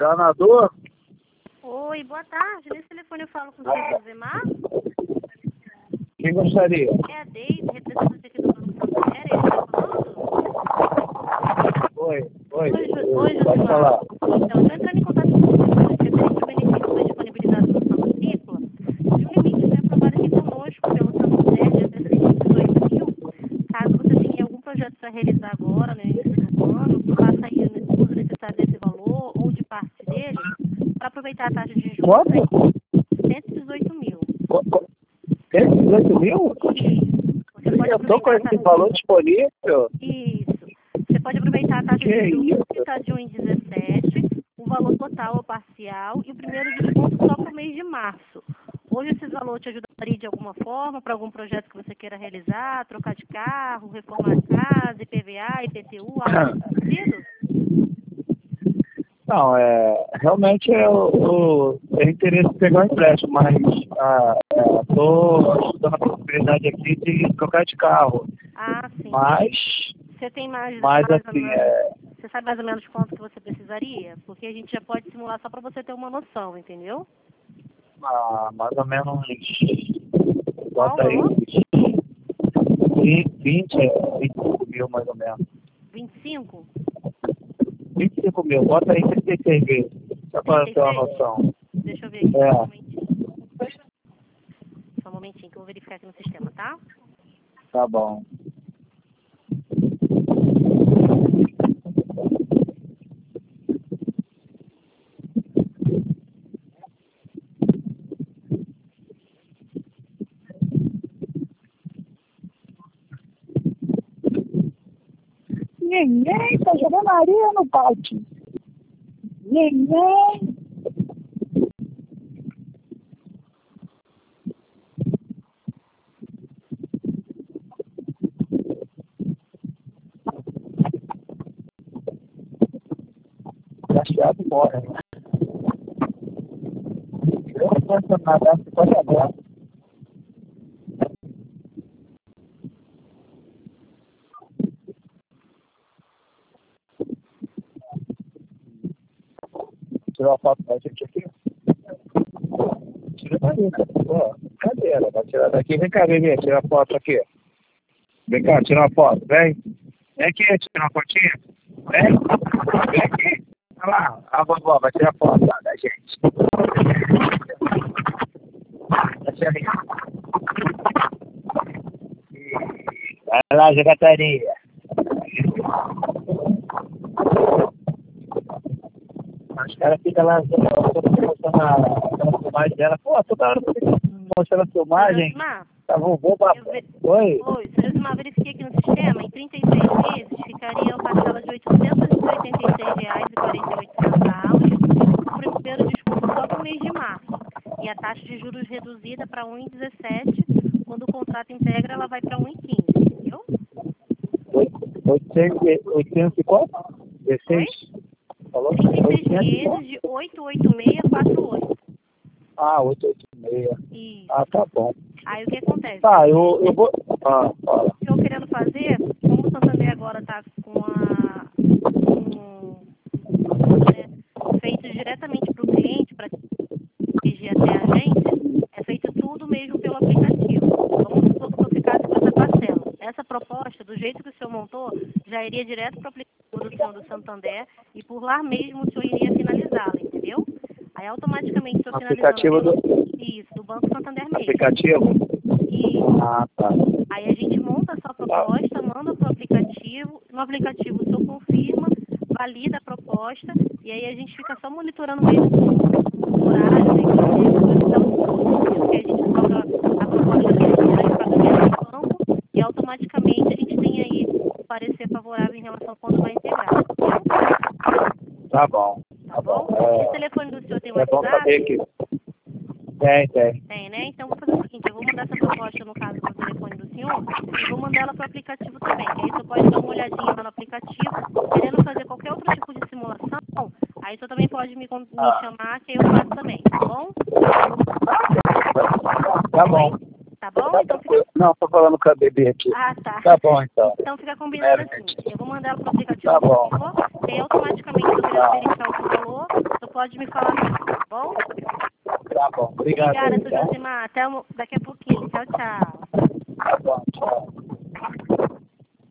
Senador? Oi, boa tarde. Nesse telefone eu falo com o senhor Josemar. Quem gostaria? É a Deise, representante aqui do Banco Santander. Ele está falando? Oi, Oi, pode Josemar. falar. Então, estou entrando em contato com você referente ao benefício que foi disponibilizado no Santa Tripla de um limite que foi aprovado aqui conosco pelo Santander de até 118 mil. Caso você tenha algum projeto para realizar agora, no início do ano, que faça aí o uso necessário desse valor ou de parte dele, para aproveitar a taxa de juros, Quanto? 118 mil. 118 mil? Você pode Eu tô com aproveitar esse valor disponível. Isso. Você pode aproveitar a taxa Que de juros isso? que está de 1,17, o valor total ou parcial e o primeiro desconto só para o mês de março. Hoje esse valor te ajudaria de alguma forma para algum projeto que você queira realizar, trocar de carro, reformar a casa, IPVA, IPTU, algo nesse sentido? Não, realmente eu tenho interesse em pegar um empréstimo, mas estou estudando a possibilidade aqui de trocar de carro. Ah, sim. Mas Você tem mais ou assim, menos, você sabe mais ou menos quanto que você precisaria? Porque a gente já pode simular só para você ter uma noção, entendeu? mais ou menos Qual bota aí, valor? 25 mil mais ou menos. 25? 25 mil, bota aí 36 vezes, só para ter uma 36? noção. Deixa eu ver aqui, só um momentinho. Só um momentinho que eu vou verificar aqui no sistema, tá? Tá bom. Ninguém tá jogando areia no pátio. Ninguém. Baixado embora, né? Eu não posso nadar, você pode nadar. Tirar uma foto da gente aqui? Tira daí, né? Pô, cadê ela? Vai tirar daqui. Vem cá, bebê, tirar a foto aqui. Vem cá, tirar uma foto. Vem. Vem aqui, tirar uma fotinha. Vem. Vem aqui. Olha lá, a vovó vai tirar foto lá da gente. Deixa eu ver. Vai lá, secretaria. Os caras ficam lá mostrando a filmagem dela. Pô, toda hora mostrando a filmagem. Josimar, Tá bom, Oi? Oi, seu Josimar, verifiquei aqui no sistema, em 36 meses ficaria uma parcela de R$ 886,48, o primeiro desconto só para o mês de março, e a taxa de juros reduzida para 1,17, quando o contrato integra ela vai para 1,15, entendeu? 800 e quanto? 16? Falou? 36 meses de 88648. Ah, 886. Isso. Ah, tá bom. Aí o que acontece? Tá, eu vou... fala. Estou querendo fazer, como o Santander agora está feito diretamente para o cliente, para dirigir até a agência, é feito tudo mesmo pelo aplicativo. Vamos supor que o senhor ficasse com essa parcela. Essa proposta, do jeito que o senhor montou, já iria direto para o aplicativo do senhor do Santander e por lá mesmo o senhor iria finalizá-la, entendeu? Aí automaticamente o senhor Aplicativo finalizando isso, do Banco Santander mesmo. Aplicativo? Isso. Ah, tá. Aí a gente monta a sua proposta, manda para o aplicativo, no aplicativo o senhor confirma, valida a proposta, e aí a gente fica só monitorando mesmo o horário, né, que a gente coloca a proposta dele em pagamento no banco, e automaticamente a gente tem aí o parecer favorável em relação a quando vai integrar. Tá bom. Tá bom? Esse telefone do senhor tem É bom WhatsApp? saber que... Tem. Tem, né? Então vou fazer o seguinte, eu vou mandar essa proposta no caso do telefone do senhor e vou mandar ela para o aplicativo também, que aí você pode dar uma olhadinha lá no aplicativo, querendo fazer qualquer outro tipo de simulação, aí você também pode me chamar que aí eu faço também, tá bom? Tá bom. Tá bom? Então fica... Não, tô falando com a bebê aqui. Ah, tá. Tá bom, então. Então fica combinado assim. Eu vou mandar ela para o aplicativo Tá do bom. senhor, e aí automaticamente eu querendo verificar o seu valor, eu posso pode me falar, tá bom? Tá bom, obrigado. Obrigada, Tá? Josimar. Até daqui a pouquinho. Tchau, tchau. Tá bom, tchau.